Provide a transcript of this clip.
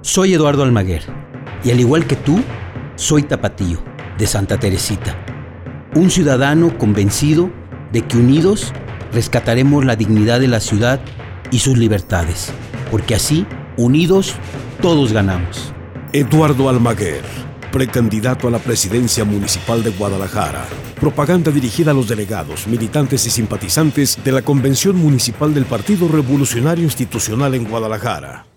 Soy Eduardo Almaguer y al igual que tú, soy tapatío de Santa Teresita. Un ciudadano convencido de que unidos rescataremos la dignidad de la ciudad y sus libertades, porque así, unidos, todos ganamos. Eduardo Almaguer, precandidato a la presidencia municipal de Guadalajara. Propaganda dirigida a los delegados, militantes y simpatizantes de la Convención Municipal del Partido Revolucionario Institucional en Guadalajara.